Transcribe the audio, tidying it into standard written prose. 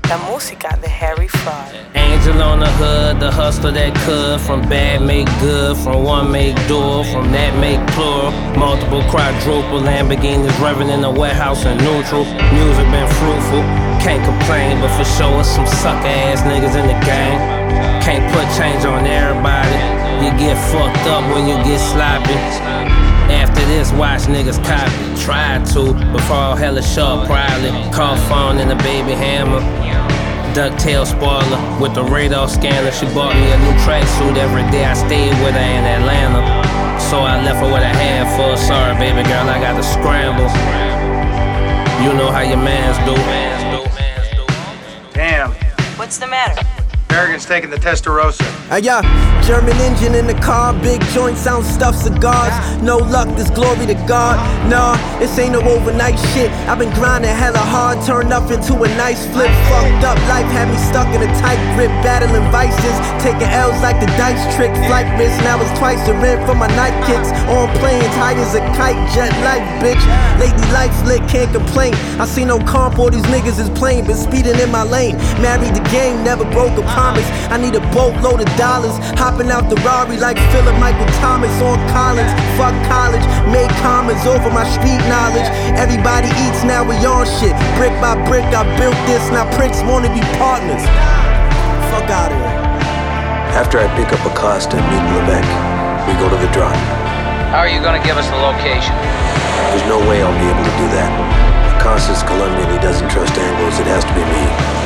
La música de Harry Fraud. Angel on the hood, the hustler that could. From bad make good, from one make dual, from that make plural. Multiple quadruple Lamborghinis revving in the warehouse in neutral. Music been fruitful, can't complain, but for sure it's some sucker ass niggas in the game. Can't put change on everybody. You get fucked up when you get sloppy. After this, watch niggas copy. Try to, before hella sharp, probably. Call phone and a baby hammer. Ducktail spoiler with the radar scanner. She bought me a new tracksuit every day. I stayed with her in Atlanta, so I left her with a handful. Sorry, baby girl, I got to scramble. You know how your mans do. Damn. What's the matter? Berrigan's taking the Testarossa. Yeah, German engine in the car, big joint, sound stuff cigars. No luck, this glory to God. Nah, this ain't no overnight shit. I've been grinding hella hard, turned up into a nice flip. Fucked up life had me stuck in a tight grip, battling vices, taking L's like the dice trick. Flight risk, now it's twice the rent for my night kicks. On planes, high as a kite, jet life, bitch. Lately life lit, can't complain. I see no comp, all these niggas is plain, been speeding in my lane. Married the game, never broke a promise. I need a boatload of dollars, hopping out the Rari like Philip Michael Thomas on Collins. Fuck college, made commas over my street knowledge. Everybody eats, now we on shit. Brick by brick, I built this, now Prince wanna be partners. Fuck out of here. After I pick up Acosta and meet Levesque, we go to the drop. How are you gonna give us the location? There's no way I'll be able to do that. Acosta's Colombian, he doesn't trust Anglos, it has to be me.